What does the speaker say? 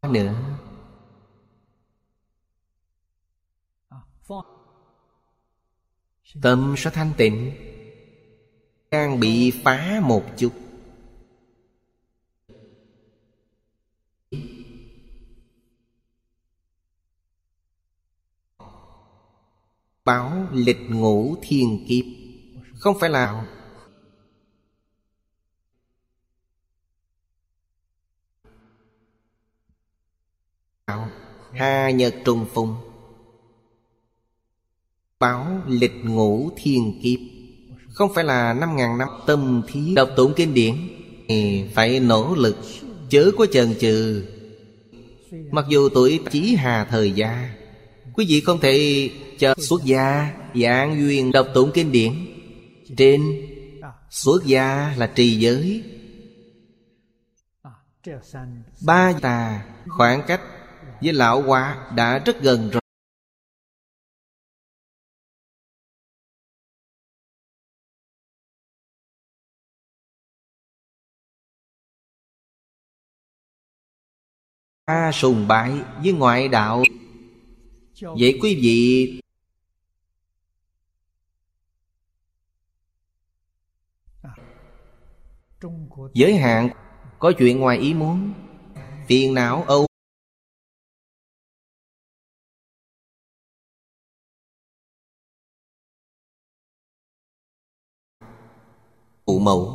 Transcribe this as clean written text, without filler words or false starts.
nữa. Tâm sẽ thanh tịnh. Đang bị phá một chút, báo lịch ngũ thiên kiếp. Không phải là hà nhật trùng phùng. Báo lịch ngũ thiên kiếp. Không phải là 5.000 năm tâm thí đọc tụng kinh điển. Phải nỗ lực, chớ có chần chừ. Mặc dù tuổi chí hà thời gia, quý vị không thể chờ xuất gia giảng duyên đọc tụng kinh điển. Trên xuất gia là trì giới. Ba tà khoảng cách với lão hóa đã rất gần rồi. Sùng bái với ngoại đạo. Vậy quý vị giới hạn, có chuyện ngoài ý muốn, phiền não âu phụ mẫu.